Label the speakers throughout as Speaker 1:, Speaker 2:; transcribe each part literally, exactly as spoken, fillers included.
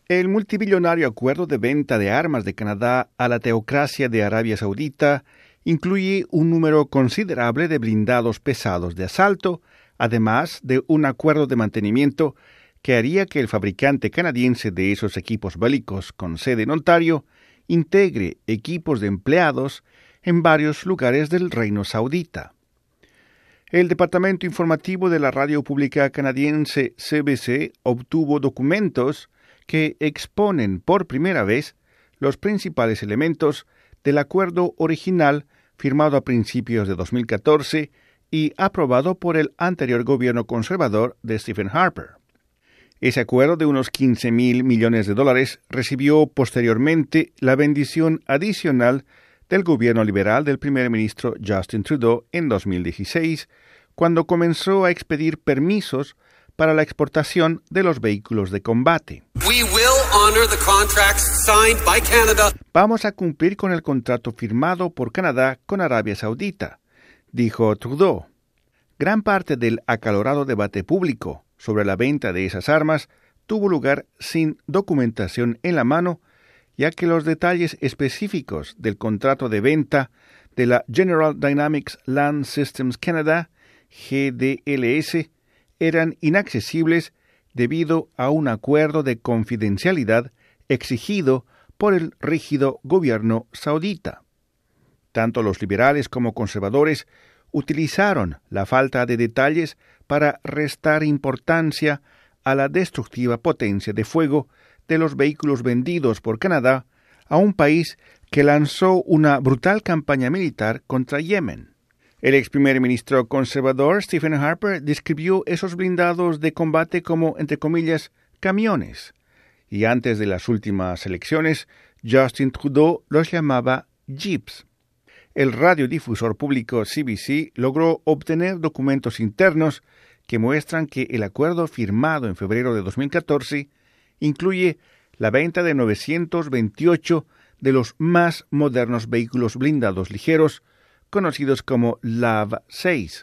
Speaker 1: El multibillonario acuerdo de venta de armas de Canadá a la teocracia de Arabia Saudita incluye un número considerable de blindados pesados de asalto, además de un acuerdo de mantenimiento que haría que el fabricante canadiense de esos equipos bélicos con sede en Ontario integre equipos de empleados en varios lugares del Reino Saudita. El Departamento Informativo de la radio pública canadiense C B C obtuvo documentos que exponen por primera vez los principales elementos del acuerdo original firmado a principios de dos mil catorce y aprobado por el anterior gobierno conservador de Stephen Harper. Ese acuerdo de unos quince mil millones de dólares recibió posteriormente la bendición adicional del gobierno liberal del primer ministro Justin Trudeau en dos mil dieciséis, cuando comenzó a expedir permisos para la exportación de los vehículos de combate.
Speaker 2: We will honor the contracts signed by Canada.
Speaker 1: Vamos a cumplir con el contrato firmado por Canadá con Arabia Saudita, dijo Trudeau. Gran parte del acalorado debate público sobre la venta de esas armas tuvo lugar sin documentación en la mano, ya que los detalles específicos del contrato de venta de la General Dynamics Land Systems Canada, G D L S, eran inaccesibles debido a un acuerdo de confidencialidad exigido por el rígido gobierno saudita. Tanto los liberales como conservadores utilizaron la falta de detalles para restar importancia a la destructiva potencia de fuego de los vehículos vendidos por Canadá a un país que lanzó una brutal campaña militar contra Yemen. El ex primer ministro conservador Stephen Harper describió esos blindados de combate como, entre comillas, camiones, y antes de las últimas elecciones, Justin Trudeau los llamaba jeeps. El radiodifusor público C B C logró obtener documentos internos que muestran que el acuerdo firmado en febrero de dos mil catorce incluye la venta de novecientos veintiocho de los más modernos vehículos blindados ligeros, conocidos como L A V seis.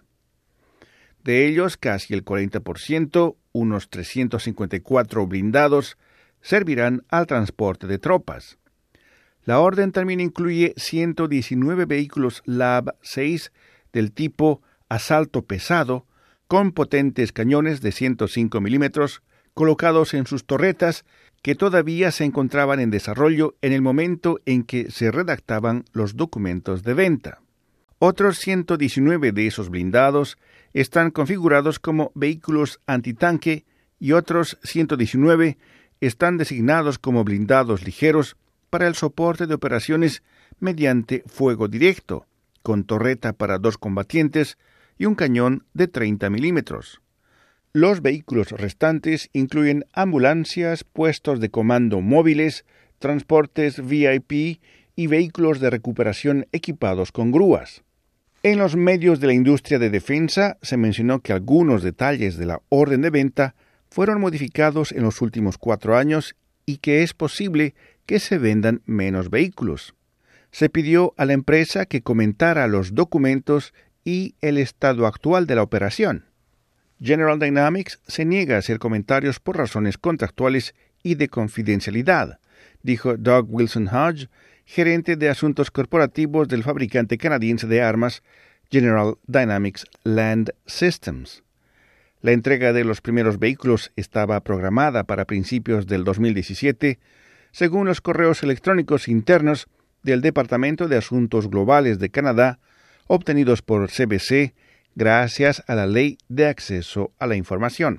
Speaker 1: De ellos, casi el cuarenta por ciento, unos trescientos cincuenta y cuatro blindados, servirán al transporte de tropas. La orden también incluye ciento diecinueve vehículos L A V seis del tipo asalto pesado, con potentes cañones de ciento cinco milímetros, colocados en sus torretas, que todavía se encontraban en desarrollo en el momento en que se redactaban los documentos de venta. Otros ciento diecinueve de esos blindados están configurados como vehículos antitanque y otros ciento diecinueve están designados como blindados ligeros para el soporte de operaciones mediante fuego directo, con torreta para dos combatientes y un cañón de treinta milímetros. Los vehículos restantes incluyen ambulancias, puestos de comando móviles, transportes V I P y vehículos de recuperación equipados con grúas. En los medios de la industria de defensa se mencionó que algunos detalles de la orden de venta fueron modificados en los últimos cuatro años y que es posible que se vendan menos vehículos. Se pidió a la empresa que comentara los documentos y el estado actual de la operación. General Dynamics se niega a hacer comentarios por razones contractuales y de confidencialidad, dijo Doug Wilson Hodge, gerente de asuntos corporativos del fabricante canadiense de armas General Dynamics Land Systems. La entrega de los primeros vehículos estaba programada para principios del dos mil diecisiete, según los correos electrónicos internos del Departamento de Asuntos Globales de Canadá, obtenidos por C B C gracias a la Ley de Acceso a la Información.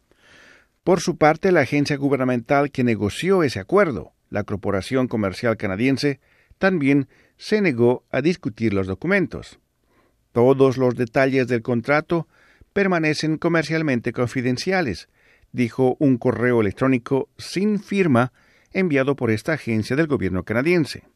Speaker 1: Por su parte, la agencia gubernamental que negoció ese acuerdo, la Corporación Comercial Canadiense, también se negó a discutir los documentos. Todos los detalles del contrato permanecen comercialmente confidenciales, dijo un correo electrónico sin firma enviado por esta agencia del gobierno canadiense.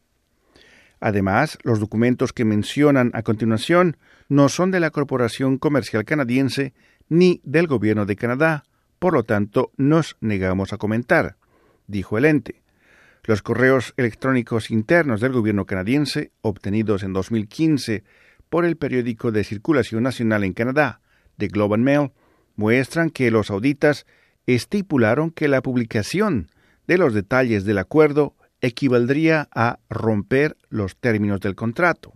Speaker 1: Además, los documentos que mencionan a continuación no son de la Corporación Comercial Canadiense ni del Gobierno de Canadá, por lo tanto nos negamos a comentar, dijo el ente. Los correos electrónicos internos del gobierno canadiense, obtenidos en dos mil quince por el periódico de circulación nacional en Canadá, The Globe and Mail, muestran que los sauditas estipularon que la publicación de los detalles del acuerdo equivaldría a romper los términos del contrato.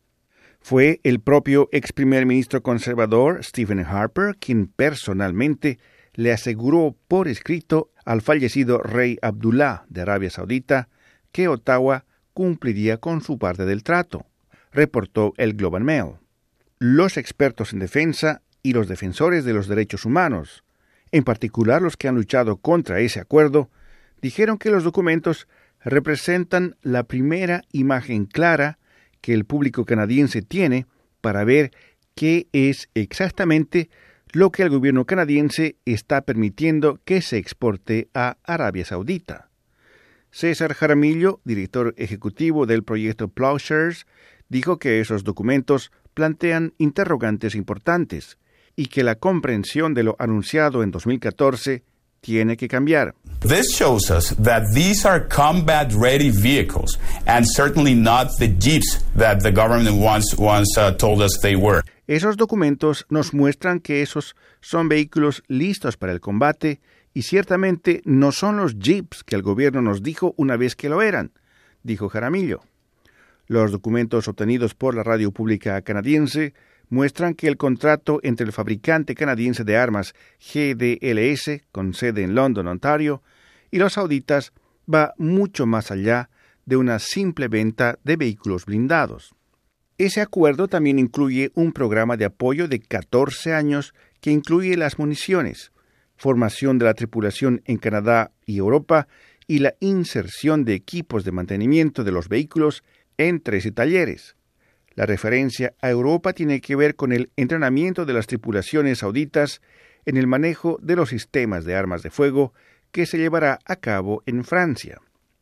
Speaker 1: Fue el propio ex primer ministro conservador Stephen Harper quien personalmente le aseguró por escrito al fallecido rey Abdullah de Arabia Saudita que Ottawa cumpliría con su parte del trato, reportó el Globe and Mail. Los expertos en defensa y los defensores de los derechos humanos, en particular los que han luchado contra ese acuerdo, dijeron que los documentos representan la primera imagen clara que el público canadiense tiene para ver qué es exactamente lo que el gobierno canadiense está permitiendo que se exporte a Arabia Saudita. César Jaramillo, director ejecutivo del proyecto Plowshares, dijo que esos documentos plantean interrogantes importantes y que la comprensión de lo anunciado en dos mil catorce tiene que cambiar.
Speaker 3: This shows us that these are combat-ready vehicles and certainly not the jeeps that the government once, once uh, told us they were.
Speaker 1: Esos documentos nos muestran que esos son vehículos listos para el combate y ciertamente no son los jeeps que el gobierno nos dijo una vez que lo eran, dijo Jaramillo. Los documentos obtenidos por la radio pública canadiense muestran que el contrato entre el fabricante canadiense de armas G D L S, con sede en London, Ontario, y los sauditas va mucho más allá de una simple venta de vehículos blindados. Ese acuerdo también incluye un programa de apoyo de catorce años que incluye las municiones, formación de la tripulación en Canadá y Europa y la inserción de equipos de mantenimiento de los vehículos en trece talleres. La referencia a Europa tiene que ver con el entrenamiento de las tripulaciones sauditas en el manejo de los sistemas de armas de fuego que se llevará a cabo en Francia.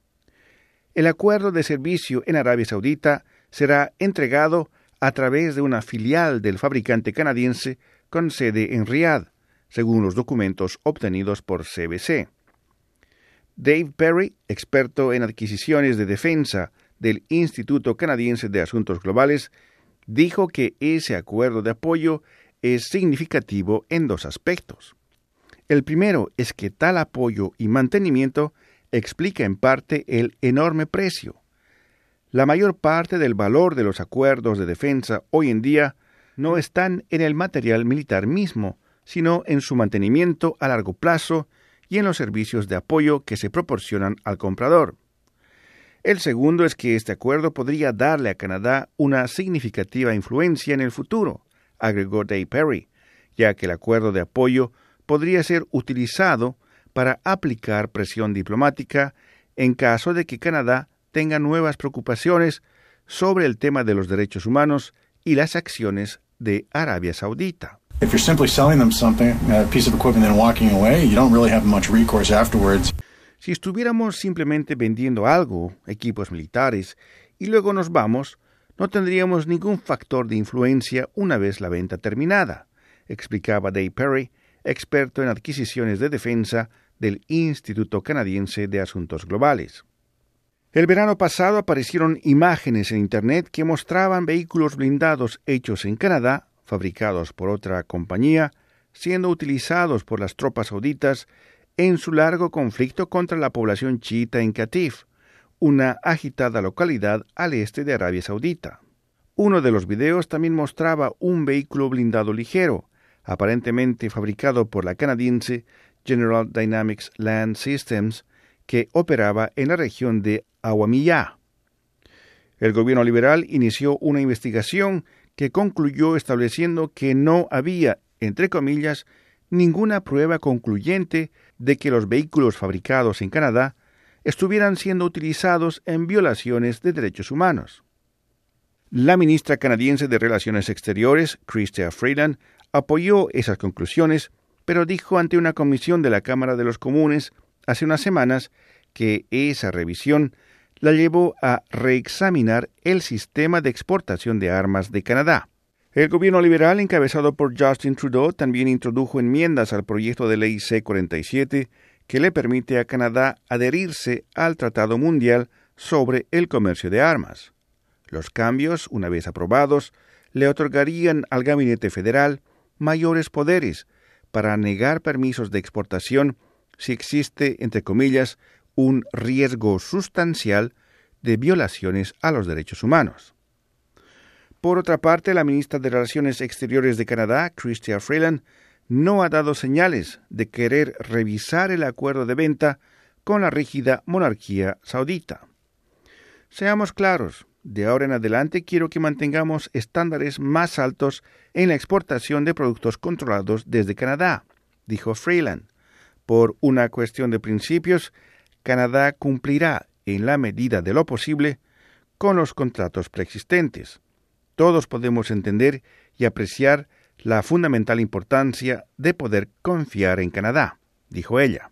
Speaker 1: El acuerdo de servicio en Arabia Saudita será entregado a través de una filial del fabricante canadiense con sede en Riad, según los documentos obtenidos por C B C. Dave Perry, experto en adquisiciones de defensa del Instituto Canadiense de Asuntos Globales, dijo que ese acuerdo de apoyo es significativo en dos aspectos. El primero es que tal apoyo y mantenimiento explica en parte el enorme precio. La mayor parte del valor de los acuerdos de defensa hoy en día no están en el material militar mismo, sino en su mantenimiento a largo plazo y en los servicios de apoyo que se proporcionan al comprador. El segundo es que este acuerdo podría darle a Canadá una significativa influencia en el futuro, agregó Dave Perry, ya que el acuerdo de apoyo podría ser utilizado para aplicar presión diplomática en caso de que Canadá tenga nuevas preocupaciones sobre el tema de los derechos humanos y las acciones de Arabia Saudita.
Speaker 4: If you're simply selling them something, a piece of equipment and walking away, you don't really have much recourse afterwards.
Speaker 1: Si estuviéramos simplemente vendiendo algo, equipos militares, y luego nos vamos, no tendríamos ningún factor de influencia una vez la venta terminada, explicaba Dave Perry, experto en adquisiciones de defensa del Instituto Canadiense de Asuntos Globales. El verano pasado aparecieron imágenes en Internet que mostraban vehículos blindados hechos en Canadá, fabricados por otra compañía, siendo utilizados por las tropas sauditas en su largo conflicto contra la población chiita en Qatif, una agitada localidad al este de Arabia Saudita. Uno de los videos también mostraba un vehículo blindado ligero, aparentemente fabricado por la canadiense General Dynamics Land Systems, que operaba en la región de Awamiyah. El gobierno liberal inició una investigación que concluyó estableciendo que no había, entre comillas, ninguna prueba concluyente de que los vehículos fabricados en Canadá estuvieran siendo utilizados en violaciones de derechos humanos. La ministra canadiense de Relaciones Exteriores, Chrystia Freeland, apoyó esas conclusiones, pero dijo ante una comisión de la Cámara de los Comunes hace unas semanas que esa revisión la llevó a reexaminar el sistema de exportación de armas de Canadá. El gobierno liberal, encabezado por Justin Trudeau, también introdujo enmiendas al proyecto de ley C cuarenta y siete que le permite a Canadá adherirse al Tratado Mundial sobre el Comercio de Armas. Los cambios, una vez aprobados, le otorgarían al Gabinete Federal mayores poderes para negar permisos de exportación si existe, entre comillas, un riesgo sustancial de violaciones a los derechos humanos. Por otra parte, la ministra de Relaciones Exteriores de Canadá, Chrystia Freeland, no ha dado señales de querer revisar el acuerdo de venta con la rígida monarquía saudita. Seamos claros, de ahora en adelante quiero que mantengamos estándares más altos en la exportación de productos controlados desde Canadá, dijo Freeland. Por una cuestión de principios, Canadá cumplirá, en la medida de lo posible, con los contratos preexistentes. Todos podemos entender y apreciar la fundamental importancia de poder confiar en Canadá, dijo ella.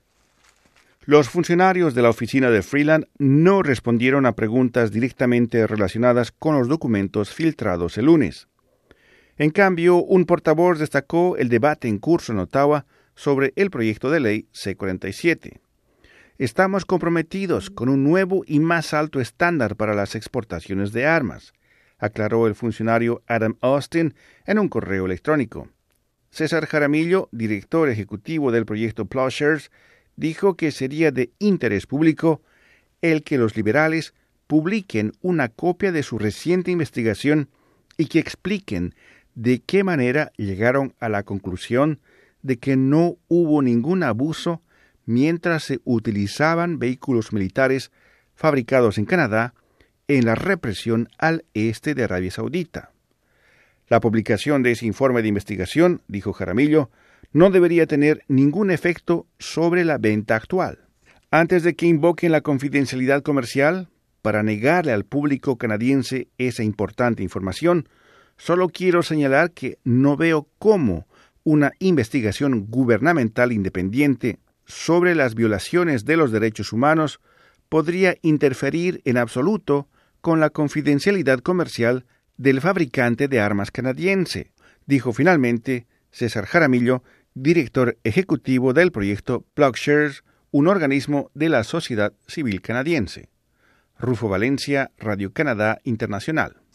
Speaker 1: Los funcionarios de la oficina de Freeland no respondieron a preguntas directamente relacionadas con los documentos filtrados el lunes. En cambio, un portavoz destacó el debate en curso en Ottawa sobre el proyecto de ley C cuarenta y siete. Estamos comprometidos con un nuevo y más alto estándar para las exportaciones de armas, aclaró el funcionario Adam Austin en un correo electrónico. César Jaramillo, director ejecutivo del proyecto Plowshares, dijo que sería de interés público el que los liberales publiquen una copia de su reciente investigación y que expliquen de qué manera llegaron a la conclusión de que no hubo ningún abuso mientras se utilizaban vehículos militares fabricados en Canadá en la represión al este de Arabia Saudita. La publicación de ese informe de investigación, dijo Jaramillo, no debería tener ningún efecto sobre la venta actual. Antes de que invoquen la confidencialidad comercial para negarle al público canadiense esa importante información, solo quiero señalar que no veo cómo una investigación gubernamental independiente sobre las violaciones de los derechos humanos podría interferir en absoluto con la confidencialidad comercial del fabricante de armas canadiense, dijo finalmente César Jaramillo, director ejecutivo del proyecto Plowshares, un organismo de la sociedad civil canadiense. Rufo Valencia, Radio Canadá Internacional.